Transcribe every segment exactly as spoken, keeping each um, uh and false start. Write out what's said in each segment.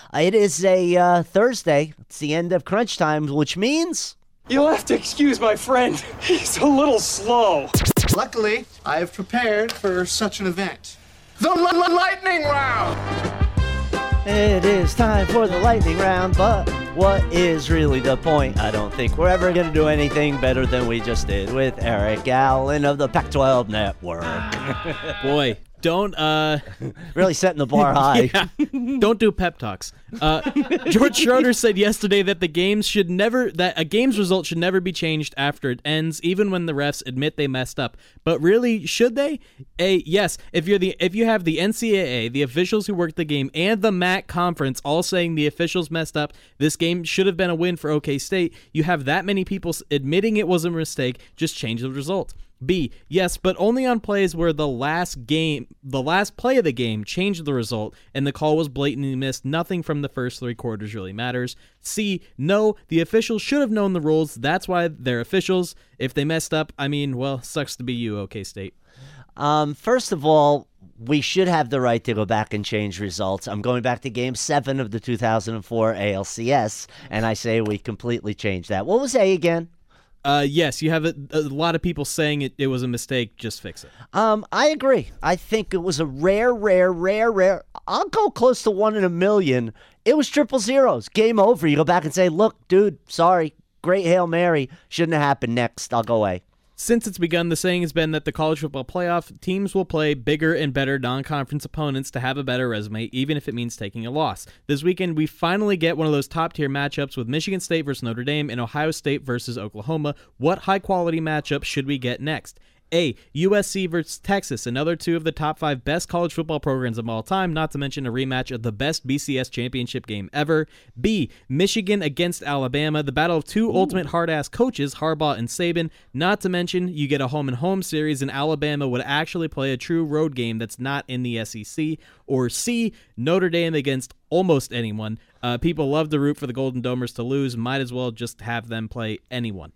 It is a uh, Thursday. It's the end of crunch time, which means... You'll have to excuse my friend. He's a little slow. Luckily, I have prepared for such an event. The l- l- lightning round! It is time for the lightning round, but what is really the point? I don't think we're ever going to do anything better than we just did with Eric Allen of the Pac twelve Network. Boy, don't... uh, Really setting the bar high. Yeah, don't do pep talks. Uh, George Schroeder said yesterday that the games should never... that a game's result should never be changed after it ends, even when the refs admit they messed up. But really, should they? A, yes, if you're the if you have the N C double A, the officials who worked the game, and the M A C conference all saying the officials messed up, this game should have been a win for OK State, you have that many people admitting it was a mistake, just change the result. B, yes, but only on plays where the last game, the last play of the game changed the result and the call was blatantly missed. Nothing from the first three quarters really matters. C, no, the officials should have known the rules. That's why they're officials. If they messed up, I mean, well, sucks to be you, OK State. Um, first of all, we should have the right to go back and change results. I'm going back to Game seven of the two thousand four A L C S, and I say we completely changed that. What was A again? Uh, yes, you have a, a lot of people saying it, it was a mistake. Just fix it. Um, I agree. I think it was a rare, rare, rare, rare. I'll go close to one in a million. It was triple zeros. Game over. You go back and say, look, dude, sorry. Great Hail Mary. Shouldn't have happened. Next. I'll go away. Since it's begun, the saying has been that the college football playoff teams will play bigger and better non-conference opponents to have a better resume, even if it means taking a loss. This weekend, we finally get one of those top-tier matchups with Michigan State versus Notre Dame and Ohio State versus Oklahoma. What high-quality matchup should we get next? A, U S C versus Texas, another two of the top five best college football programs of all time, not to mention a rematch of the best B C S championship game ever. B, Michigan against Alabama, the battle of two Ooh. ultimate hard-ass coaches, Harbaugh and Saban, not to mention you get a home-and-home series and Alabama would actually play a true road game that's not in the S E C. Or C, Notre Dame against almost anyone. Uh, people love to root for the Golden Domers to lose, might as well just have them play anyone.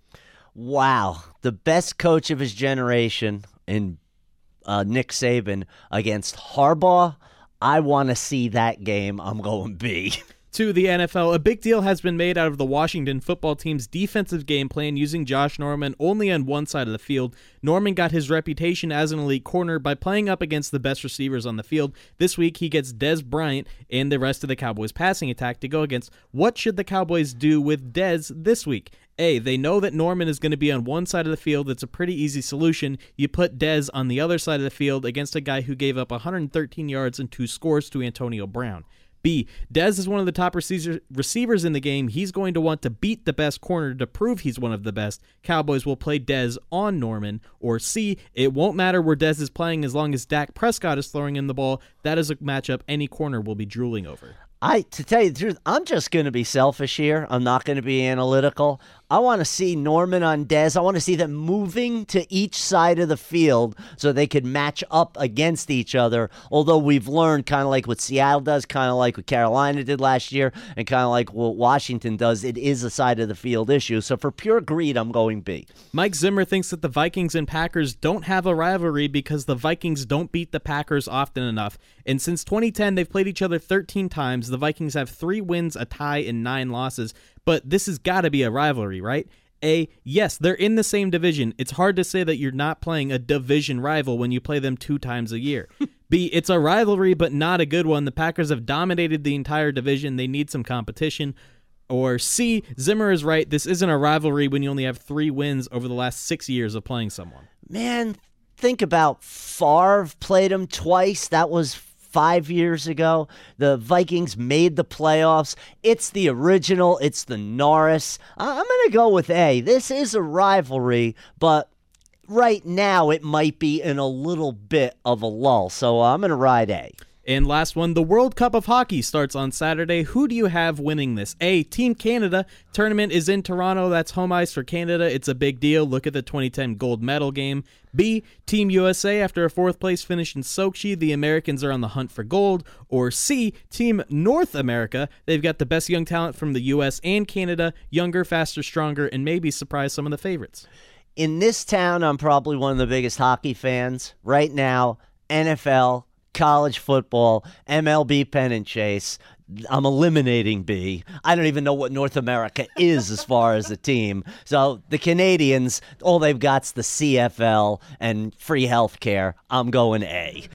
Wow, the best coach of his generation in uh, Nick Saban against Harbaugh. I want to see that game. I'm going B. To the N F L, a big deal has been made out of the Washington football team's defensive game plan using Josh Norman only on one side of the field. Norman got his reputation as an elite corner by playing up against the best receivers on the field. This week, he gets Dez Bryant and the rest of the Cowboys' passing attack to go against. What should the Cowboys do with Dez this week? A, they know that Norman is going to be on one side of the field. It's a pretty easy solution. You put Dez on the other side of the field against a guy who gave up one hundred thirteen yards and two scores to Antonio Brown. B, Dez is one of the top receiver, receivers in the game. He's going to want to beat the best corner to prove he's one of the best. Cowboys will play Dez on Norman. Or C, it won't matter where Dez is playing as long as Dak Prescott is throwing in the ball. That is a matchup any corner will be drooling over. I, to tell you the truth, I'm just going to be selfish here. I'm not going to be analytical. I want to see Norman on Dez. I want to see them moving to each side of the field so they could match up against each other. Although we've learned, kind of like what Seattle does, kind of like what Carolina did last year, and kind of like what Washington does, it is a side of the field issue. So for pure greed, I'm going B. Mike Zimmer thinks that the Vikings and Packers don't have a rivalry because the Vikings don't beat the Packers often enough. And since twenty ten, they've played each other thirteen times. The Vikings have three wins, a tie, and nine losses. But this has got to be a rivalry, right? A, yes, they're in the same division. It's hard to say that you're not playing a division rival when you play them two times a year. B, it's a rivalry, but not a good one. The Packers have dominated the entire division. They need some competition. Or C, Zimmer is right. This isn't a rivalry when you only have three wins over the last six years of playing someone. Man, think about Favre played him twice. That was five years ago. The Vikings made the playoffs. It's the original. It's the Norris. I'm going to go with A. This is a rivalry, but right now it might be in a little bit of a lull. So I'm going to ride A. And last one, the World Cup of Hockey starts on Saturday. Who do you have winning this? A, Team Canada. Tournament is in Toronto. That's home ice for Canada. It's a big deal. Look at the twenty ten gold medal game. B, Team U S A. After a fourth place finish in Sochi, the Americans are on the hunt for gold. Or C, Team North America. They've got the best young talent from the U S and Canada. Younger, faster, stronger, and maybe surprise some of the favorites. In this town, I'm probably one of the biggest hockey fans. Right now, N F L, college football, M L B pennant chase. I'm eliminating B. I don't even know what North America is as far as a team. So the Canadians, all they've got's the C F L and free health care. I'm going A.